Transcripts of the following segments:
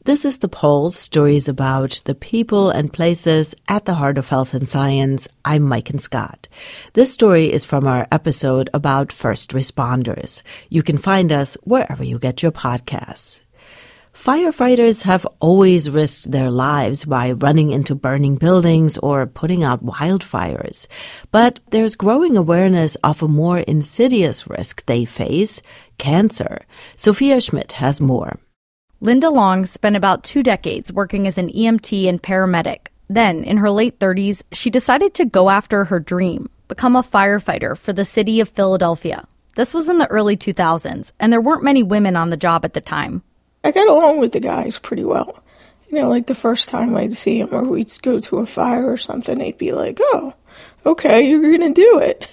This is The Pulse, stories about the people and places at the heart of health and science. I'm Maiken Scott. This story is from our episode about first responders. You can find us wherever you get your podcasts. Firefighters have always risked their lives by running into burning buildings or putting out wildfires. But there's growing awareness of a more insidious risk they face, cancer. Sophia Schmidt has more. Linda Long spent about 2 decades working as an EMT and paramedic. Then, in her late 30s, she decided to go after her dream, become a firefighter for the city of Philadelphia. This was in the early 2000s, and there weren't many women on the job at the time. I got along with the guys pretty well. You know, like the first time I'd see them or we'd go to a fire or something, they'd be like, "Oh, okay, you're going to do it."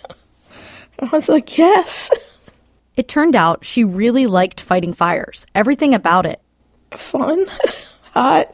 I was like, yes. It turned out she really liked fighting fires, everything about it. Fun, hot,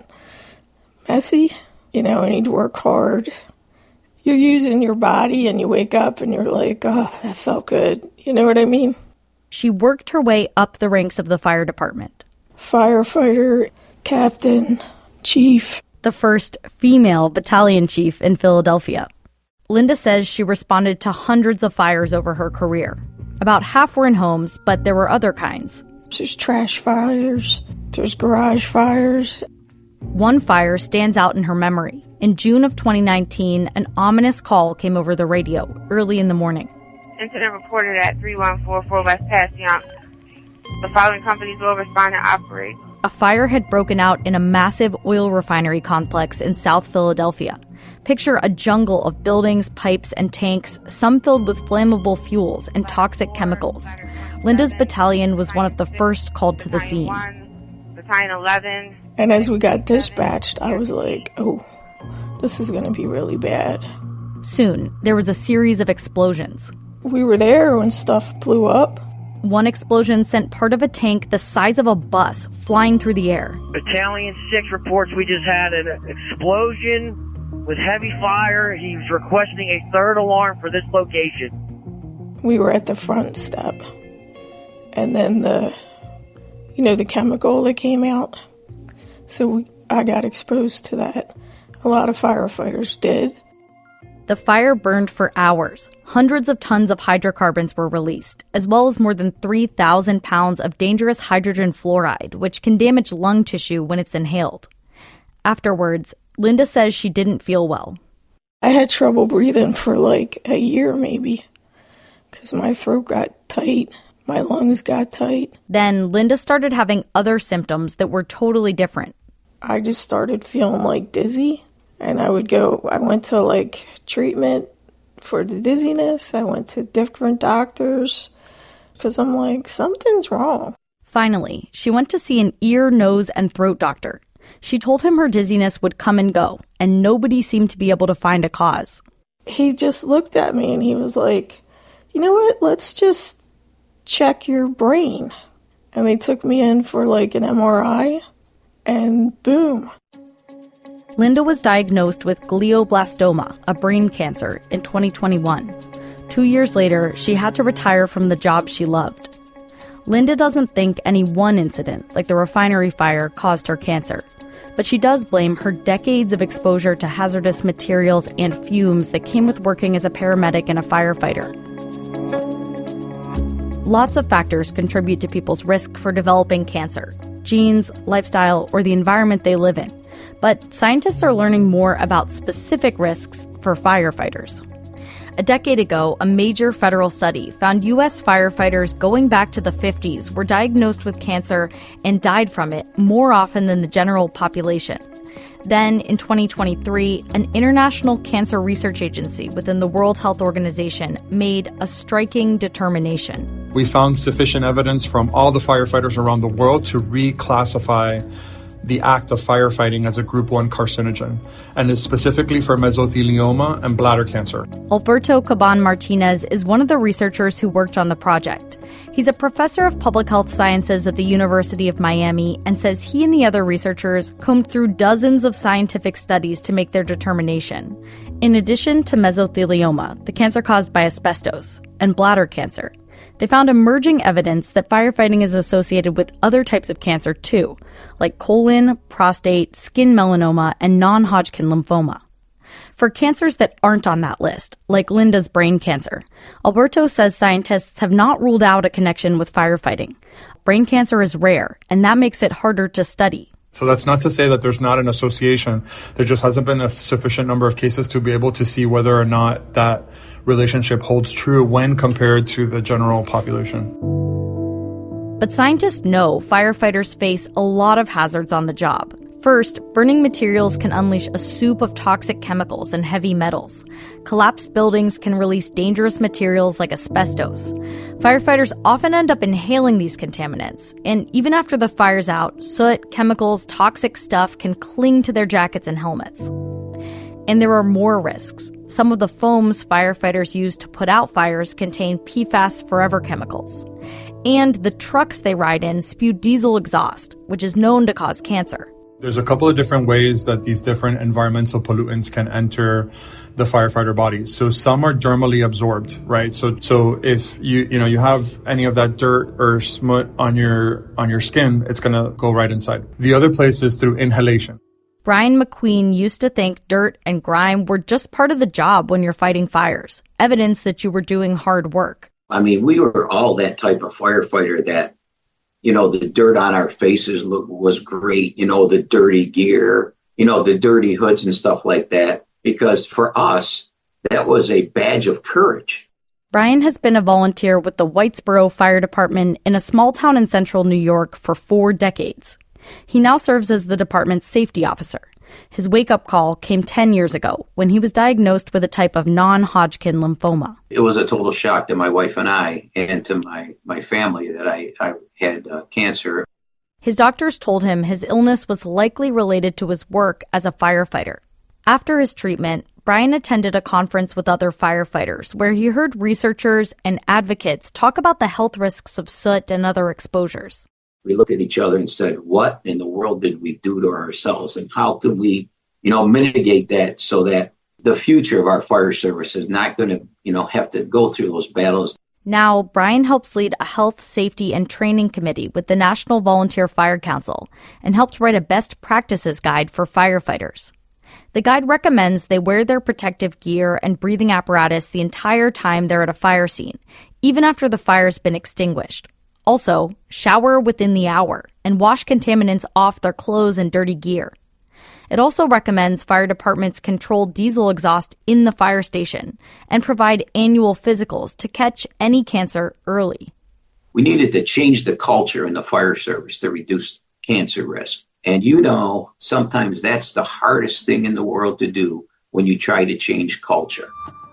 messy, and you'd work hard. You're using your body and you wake up and you're like, oh, that felt good. You know what I mean? She worked her way up the ranks of the fire department. Firefighter, captain, chief. The first female battalion chief in Philadelphia. Linda says she responded to hundreds of fires over her career. About half were in homes, but there were other kinds. There's trash fires. There's garage fires. One fire stands out in her memory. In June of 2019, an ominous call came over the radio early in the morning. Incident reported at 3144 West Passyunk. The following companies will respond and operate. A fire had broken out in a massive oil refinery complex in South Philadelphia. Picture a jungle of buildings, pipes, and tanks, some filled with flammable fuels and toxic chemicals. Linda's battalion was one of the first called to the scene. Battalion 11. And as we got dispatched, I was like, oh, this is going to be really bad. Soon, there was a series of explosions. We were there when stuff blew up. One explosion sent part of a tank the size of a bus flying through the air. Battalion 6 reports we just had an explosion with heavy fire. He was requesting a third alarm for this location. We were at the front step. And then the chemical that came out. So I got exposed to that. A lot of firefighters did. The fire burned for hours. Hundreds of tons of hydrocarbons were released, as well as more than 3,000 pounds of dangerous hydrogen fluoride, which can damage lung tissue when it's inhaled. Afterwards, Linda says she didn't feel well. I had trouble breathing for like a year maybe, because my throat got tight, my lungs got tight. Then Linda started having other symptoms that were totally different. I just started feeling like dizzy. And I went to treatment for the dizziness. I went to different doctors because I'm like, something's wrong. Finally, she went to see an ear, nose, and throat doctor. She told him her dizziness would come and go, and nobody seemed to be able to find a cause. He just looked at me and he was like, you know what, let's just check your brain. And they took me in for an MRI, and boom. Linda was diagnosed with glioblastoma, a brain cancer, in 2021. 2 years later, she had to retire from the job she loved. Linda doesn't think any one incident, like the refinery fire, caused her cancer. But she does blame her decades of exposure to hazardous materials and fumes that came with working as a paramedic and a firefighter. Lots of factors contribute to people's risk for developing cancer: genes, lifestyle, or the environment they live in. But scientists are learning more about specific risks for firefighters. A decade ago, a major federal study found U.S. firefighters going back to the 50s were diagnosed with cancer and died from it more often than the general population. Then, in 2023, an international cancer research agency within the World Health Organization made a striking determination. We found sufficient evidence from all the firefighters around the world to reclassify the act of firefighting as a Group 1 carcinogen, and is specifically for mesothelioma and bladder cancer. Alberto Caban Martinez is one of the researchers who worked on the project. He's a professor of public health sciences at the University of Miami and says he and the other researchers combed through dozens of scientific studies to make their determination. In addition to mesothelioma, the cancer caused by asbestos, and bladder cancer, They found emerging evidence that firefighting is associated with other types of cancer too, like colon, prostate, skin melanoma, and non-Hodgkin lymphoma. For cancers that aren't on that list, like Linda's brain cancer, Alberto says scientists have not ruled out a connection with firefighting. Brain cancer is rare, and that makes it harder to study. So that's not to say that there's not an association. There just hasn't been a sufficient number of cases to be able to see whether or not that relationship holds true when compared to the general population. But scientists know firefighters face a lot of hazards on the job. First, burning materials can unleash a soup of toxic chemicals and heavy metals. Collapsed buildings can release dangerous materials like asbestos. Firefighters often end up inhaling these contaminants, and even after the fire's out, soot, chemicals, toxic stuff can cling to their jackets and helmets. And there are more risks. Some of the foams firefighters use to put out fires contain PFAS forever chemicals. And the trucks they ride in spew diesel exhaust, which is known to cause cancer. There's a couple of different ways that these different environmental pollutants can enter the firefighter body. So some are dermally absorbed, right? So if you have any of that dirt or smut on your skin, it's going to go right inside. The other place is through inhalation. Brian McQueen used to think dirt and grime were just part of the job when you're fighting fires, evidence that you were doing hard work. I mean, we were all that type of firefighter that, the dirt on our faces was great, the dirty gear, the dirty hoods and stuff like that, because for us, that was a badge of courage. Brian has been a volunteer with the Whitesboro Fire Department in a small town in central New York for 4 decades. He now serves as the department's safety officer. His wake-up call came 10 years ago when he was diagnosed with a type of non-Hodgkin lymphoma. It was a total shock to my wife and I and to my family that I had cancer. His doctors told him his illness was likely related to his work as a firefighter. After his treatment, Brian attended a conference with other firefighters where he heard researchers and advocates talk about the health risks of soot and other exposures. We looked at each other and said, what in the world did we do to ourselves? And how can we, mitigate that so that the future of our fire service is not going to, have to go through those battles. Now, Brian helps lead a health, safety, and training committee with the National Volunteer Fire Council and helped write a best practices guide for firefighters. The guide recommends they wear their protective gear and breathing apparatus the entire time they're at a fire scene, even after the fire's been extinguished. Also, shower within the hour and wash contaminants off their clothes and dirty gear. It also recommends fire departments control diesel exhaust in the fire station and provide annual physicals to catch any cancer early. We needed to change the culture in the fire service to reduce cancer risk. And sometimes that's the hardest thing in the world to do when you try to change culture.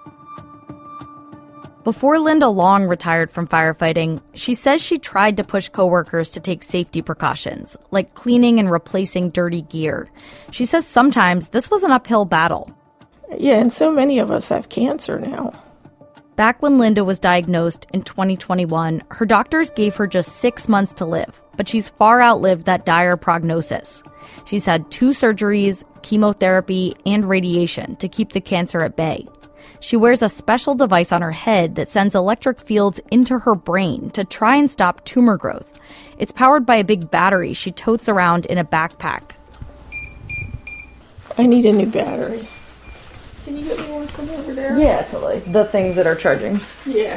Before Linda Long retired from firefighting, she says she tried to push coworkers to take safety precautions, like cleaning and replacing dirty gear. She says sometimes this was an uphill battle. Yeah, and so many of us have cancer now. Back when Linda was diagnosed in 2021, her doctors gave her just 6 months to live, but she's far outlived that dire prognosis. She's had 2 surgeries, chemotherapy, and radiation to keep the cancer at bay. She wears a special device on her head that sends electric fields into her brain to try and stop tumor growth. It's powered by a big battery she totes around in a backpack. I need a new battery. Can you get me one from over there? Yeah, totally. The things that are charging. Yeah.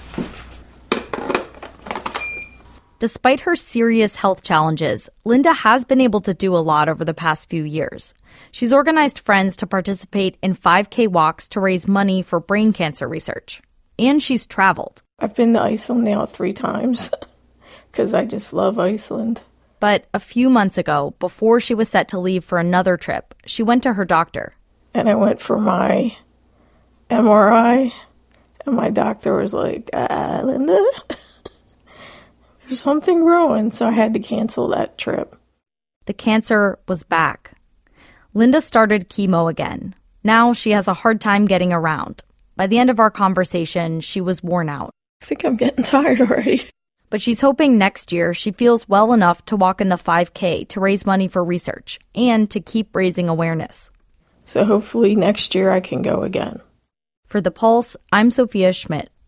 Despite her serious health challenges, Linda has been able to do a lot over the past few years. She's organized friends to participate in 5K walks to raise money for brain cancer research. And she's traveled. I've been to Iceland now 3 times because I just love Iceland. But a few months ago, before she was set to leave for another trip, she went to her doctor. And I went for my MRI, and my doctor was like, Linda, there's something growing, so I had to cancel that trip. The cancer was back. Linda started chemo again. Now she has a hard time getting around. By the end of our conversation, she was worn out. I think I'm getting tired already. But she's hoping next year she feels well enough to walk in the 5K to raise money for research and to keep raising awareness. So hopefully next year I can go again. For The Pulse, I'm Sophia Schmidt.